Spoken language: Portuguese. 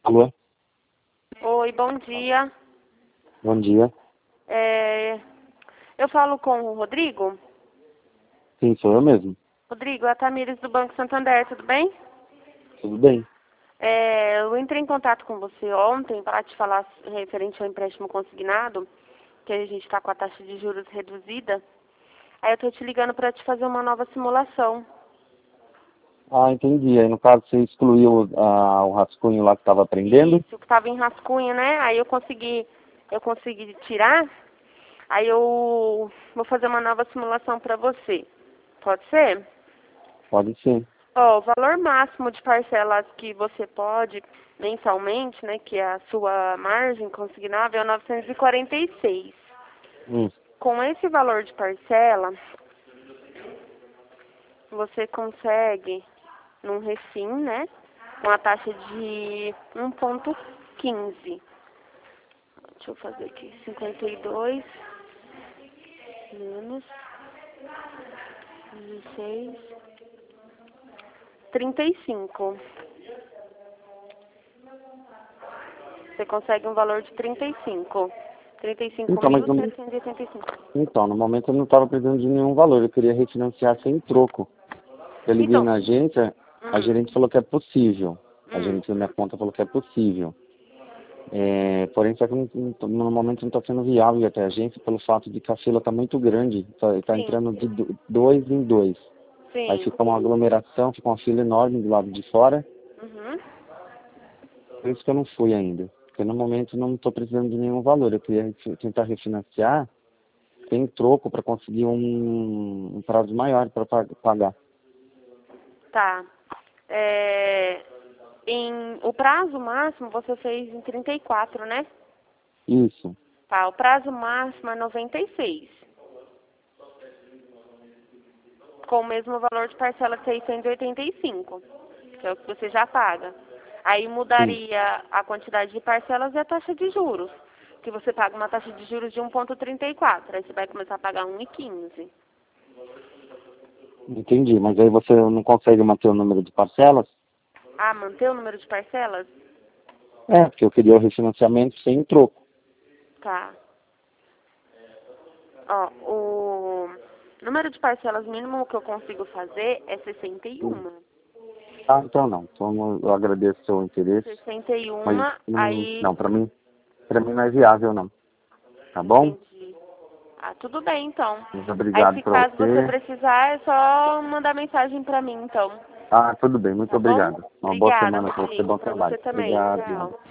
Alô? Oi, bom dia. Bom dia. Eu falo com o Rodrigo. Sim, sou eu mesmo. Rodrigo, é a Tamires do Banco Santander, tudo bem? Tudo bem? Eu entrei em contato com você ontem para te falar referente ao empréstimo consignado, que a gente está com a taxa de juros reduzida. Aí eu estou te ligando para te fazer uma nova simulação. Ah, entendi. Aí, no caso, você excluiu o rascunho lá que estava aprendendo? Isso, que estava em rascunho, né? Aí eu consegui tirar. Aí eu vou fazer uma nova simulação para você. Pode ser? Pode ser. Ó, o valor máximo de parcelas que você pode mensalmente, né, que é a sua margem consignável, é 946. Com esse valor de parcela, você consegue, num refim, né, com a taxa de 1,15. Deixa eu fazer aqui, 52 menos 16, 35. Você consegue um valor de 35. Então, mas no, 35.785. então, no momento eu não estava precisando de nenhum valor. Eu queria refinanciar sem troco. Eu liguei Então, na agência, a gerente falou que é possível. A gerente da minha conta falou que é possível. Porém, só que no momento não está sendo viável até a agência pelo fato de que a fila está muito grande. Está sim, entrando de dois em dois. Aí sim. fica uma aglomeração, fica uma fila enorme do lado de fora. Uhum. Por isso que eu não fui ainda. Porque no momento não estou precisando de nenhum valor. Eu queria tentar refinanciar sem troco para conseguir um prazo maior para pagar. Tá. O prazo máximo você fez em 34, né? Isso. Tá, o prazo máximo é 96. Com o mesmo valor de parcela de 685, que é o que você já paga. Aí Sim. mudaria a quantidade de parcelas e a taxa de juros. Que você paga uma taxa de juros de 1,34. Aí você vai começar a pagar 1,15. Entendi. Mas aí você não consegue manter o número de parcelas? Ah, manter o número de parcelas? Porque eu queria o refinanciamento sem troco. Tá. Ó, o número de parcelas mínimo que eu consigo fazer é 61. Ah, então não. Então eu agradeço o seu interesse. 61, Mas aí... não, para mim não é viável não. Tá bom? Entendi. Ah, tudo bem, então. Muito Aí, obrigado se para caso você você. precisar, é só mandar mensagem pra mim, então. Ah, tudo bem. Muito Tá bom? obrigado. Uma boa Obrigada, semana para você. Rodrigo. Bom Pra você trabalho. também. Obrigado. Tchau.